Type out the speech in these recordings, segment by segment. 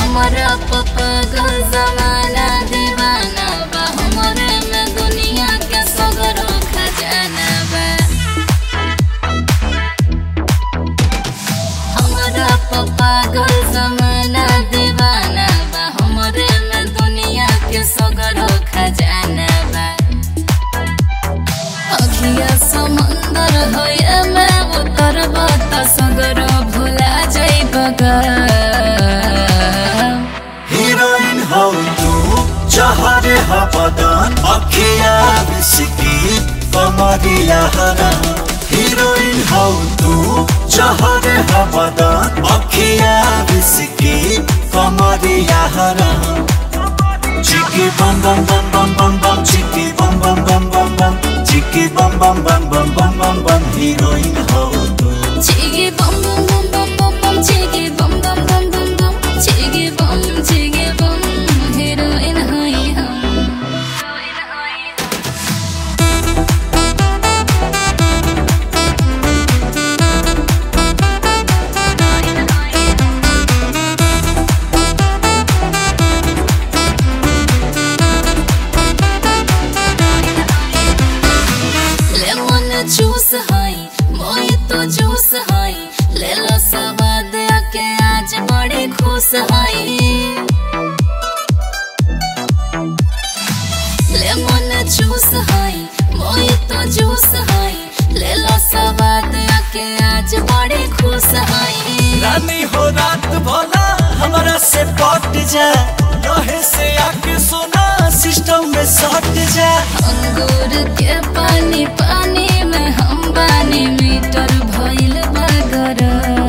हमारा पागल जमाना दीवाना बा हमरे में दुनिया के सगरो खजाना बा हमारा पागल जमाना दीवाना बा हमरे में दुनिया के सगरो खजाना बा अखिया समंदर होए में उतरबा त सगरो भुला जाइबगा हीरोइन हो तू जहर हवदान अखिया विस्की कमरिया हरा हीरोइन हो तू जहर हवदान अखिया विस्की कमरिया हरा चिकी बम बम बम बम बम बम चिकी बम बम बम बम बम चिकी बम बम बम बम बम बम बम हीरोइन हो तू चिकी बम बम बम बम बम चिकी बम बम बम बम बम चिकी बम हीरोइन हई हम जूस हाई मोहितो जूस हाई ले लो स्वाद आके आज बड़े खुश हाई लेमन जूस हाई मोहितो जूस हाई ले लो स्वाद आके आज बड़े खुश हाई रानी हो रात भोला हमारा से पट जा लोहे से आके सोना सिस्टम में सट जा अंगूर के पानी पानी में हम बानी मीटर भइल बगर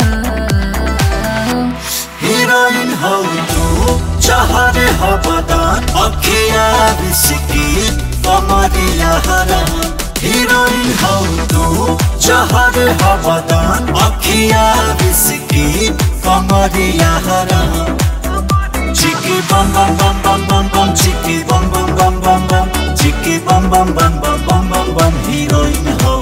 हीरोइन हो तू जहर हवदान अखिया विस्की कमरिया हरा हीरोइन हो तू जहर हवदान अखिया विस्की कमरिया हरा चिकी बम बम बम बम बम बम चिकी बम बम बम बम बम चिकी बम बम बम बम बम बम हीरोइन हो